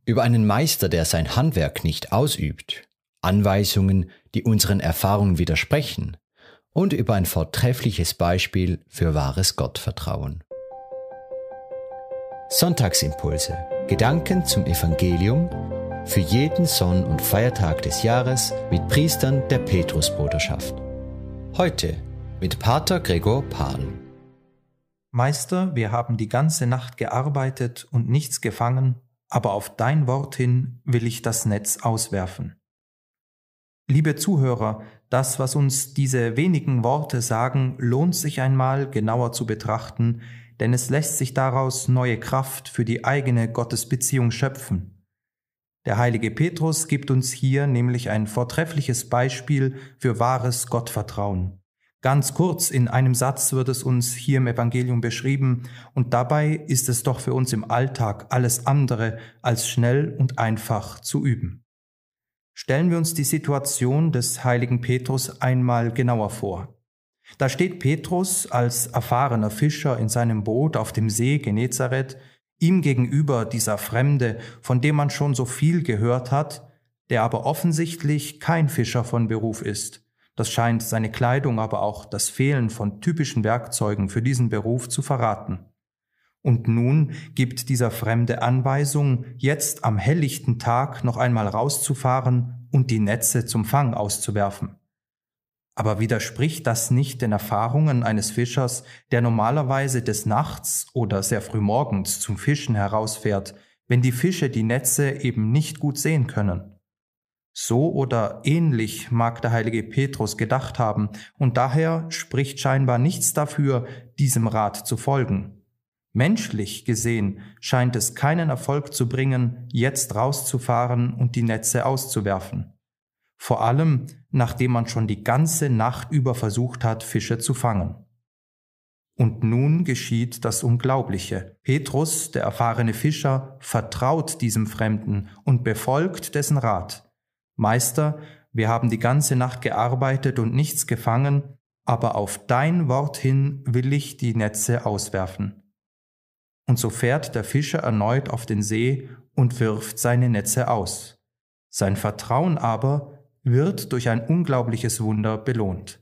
über einen Meister, der sein Handwerk nicht ausübt, Anweisungen, die unseren Erfahrungen widersprechen, und über ein vortreffliches Beispiel für wahres Gottvertrauen. Sonntagsimpulse, Gedanken zum Evangelium für jeden Sonn- und Feiertag des Jahres mit Priestern der Petrusbruderschaft. Heute mit Pater Gregor Pahl. Meister, wir haben die ganze Nacht gearbeitet und nichts gefangen, aber auf dein Wort hin will ich das Netz auswerfen. Liebe Zuhörer, das, was uns diese wenigen Worte sagen, lohnt sich einmal genauer zu betrachten, denn es lässt sich daraus neue Kraft für die eigene Gottesbeziehung schöpfen. Der heilige Petrus gibt uns hier nämlich ein vortreffliches Beispiel für wahres Gottvertrauen. Ganz kurz in einem Satz wird es uns hier im Evangelium beschrieben, und dabei ist es doch für uns im Alltag alles andere als schnell und einfach zu üben. Stellen wir uns die Situation des heiligen Petrus einmal genauer vor. Da steht Petrus als erfahrener Fischer in seinem Boot auf dem See Genezareth, ihm gegenüber dieser Fremde, von dem man schon so viel gehört hat, der aber offensichtlich kein Fischer von Beruf ist. Das scheint seine Kleidung, aber auch das Fehlen von typischen Werkzeugen für diesen Beruf zu verraten. Und nun gibt dieser Fremde Anweisung, jetzt am helllichten Tag noch einmal rauszufahren und die Netze zum Fang auszuwerfen. Aber widerspricht das nicht den Erfahrungen eines Fischers, der normalerweise des Nachts oder sehr früh morgens zum Fischen herausfährt, wenn die Fische die Netze eben nicht gut sehen können? So oder ähnlich mag der heilige Petrus gedacht haben, und daher spricht scheinbar nichts dafür, diesem Rat zu folgen. Menschlich gesehen scheint es keinen Erfolg zu bringen, jetzt rauszufahren und die Netze auszuwerfen. Vor allem, nachdem man schon die ganze Nacht über versucht hat, Fische zu fangen. Und nun geschieht das Unglaubliche. Petrus, der erfahrene Fischer, vertraut diesem Fremden und befolgt dessen Rat. Meister, wir haben die ganze Nacht gearbeitet und nichts gefangen, aber auf dein Wort hin will ich die Netze auswerfen. Und so fährt der Fischer erneut auf den See und wirft seine Netze aus. Sein Vertrauen aber wird durch ein unglaubliches Wunder belohnt.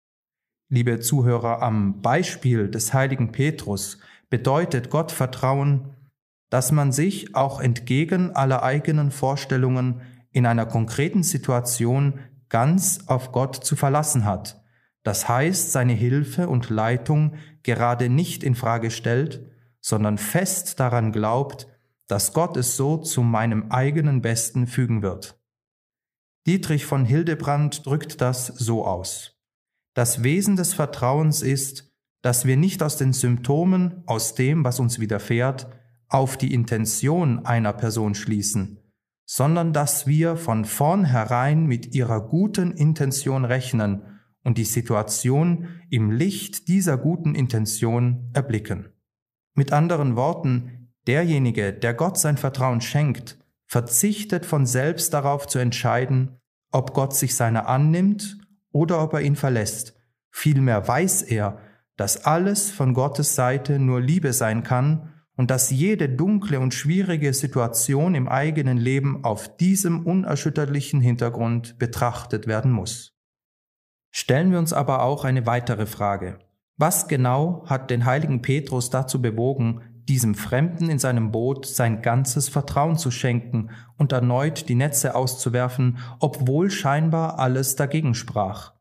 Liebe Zuhörer, am Beispiel des heiligen Petrus bedeutet Gottvertrauen, dass man sich auch entgegen aller eigenen Vorstellungen in einer konkreten Situation ganz auf Gott zu verlassen hat. Das heißt, seine Hilfe und Leitung gerade nicht in Frage stellt, sondern fest daran glaubt, dass Gott es so zu meinem eigenen Besten fügen wird. Dietrich von Hildebrand drückt das so aus: Das Wesen des Vertrauens ist, dass wir nicht aus den Symptomen, aus dem, was uns widerfährt, auf die Intention einer Person schließen, sondern dass wir von vornherein mit ihrer guten Intention rechnen und die Situation im Licht dieser guten Intention erblicken. Mit anderen Worten, derjenige, der Gott sein Vertrauen schenkt, verzichtet von selbst darauf zu entscheiden, ob Gott sich seiner annimmt oder ob er ihn verlässt. Vielmehr weiß er, dass alles von Gottes Seite nur Liebe sein kann und dass jede dunkle und schwierige Situation im eigenen Leben auf diesem unerschütterlichen Hintergrund betrachtet werden muss. Stellen wir uns aber auch eine weitere Frage. Was genau hat den heiligen Petrus dazu bewogen, diesem Fremden in seinem Boot sein ganzes Vertrauen zu schenken und erneut die Netze auszuwerfen, obwohl scheinbar alles dagegen sprach?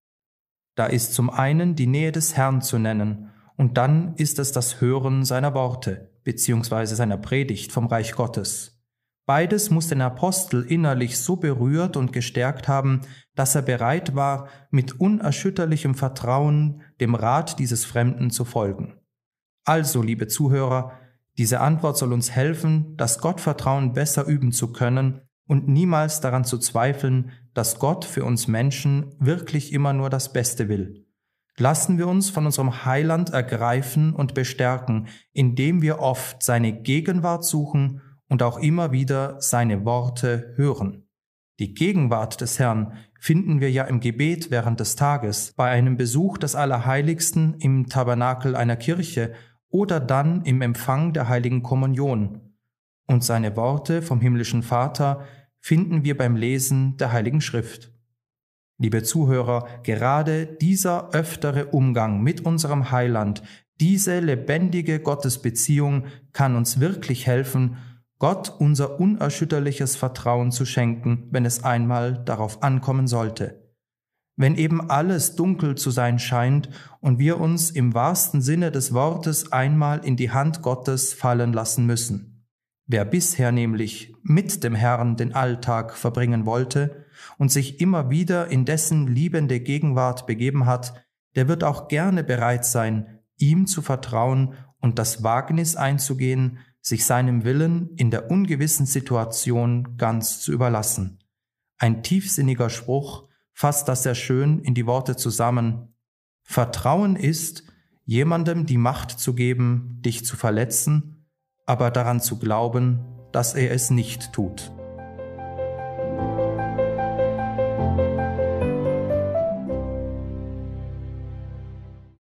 Da ist zum einen die Nähe des Herrn zu nennen, und dann ist es das Hören seiner Worte bzw. seiner Predigt vom Reich Gottes. Beides muss den Apostel innerlich so berührt und gestärkt haben, dass er bereit war, mit unerschütterlichem Vertrauen dem Rat dieses Fremden zu folgen. Also, liebe Zuhörer, diese Antwort soll uns helfen, das Gottvertrauen besser üben zu können und niemals daran zu zweifeln, dass Gott für uns Menschen wirklich immer nur das Beste will. Lassen wir uns von unserem Heiland ergreifen und bestärken, indem wir oft seine Gegenwart suchen und auch immer wieder seine Worte hören. Die Gegenwart des Herrn finden wir ja im Gebet während des Tages, bei einem Besuch des Allerheiligsten im Tabernakel einer Kirche oder dann im Empfang der Heiligen Kommunion. und seine Worte vom himmlischen Vater finden wir beim Lesen der Heiligen Schrift. Liebe Zuhörer, gerade dieser öftere Umgang mit unserem Heiland, diese lebendige Gottesbeziehung kann uns wirklich helfen, Gott unser unerschütterliches Vertrauen zu schenken, wenn es einmal darauf ankommen sollte. Wenn eben alles dunkel zu sein scheint und wir uns im wahrsten Sinne des Wortes einmal in die Hand Gottes fallen lassen müssen. Wer bisher nämlich mit dem Herrn den Alltag verbringen wollte und sich immer wieder in dessen liebende Gegenwart begeben hat, der wird auch gerne bereit sein, ihm zu vertrauen und das Wagnis einzugehen, sich seinem Willen in der ungewissen Situation ganz zu überlassen. Ein tiefsinniger Spruch fasst das sehr schön in die Worte zusammen: Vertrauen ist, jemandem die Macht zu geben, dich zu verletzen, aber daran zu glauben, dass er es nicht tut.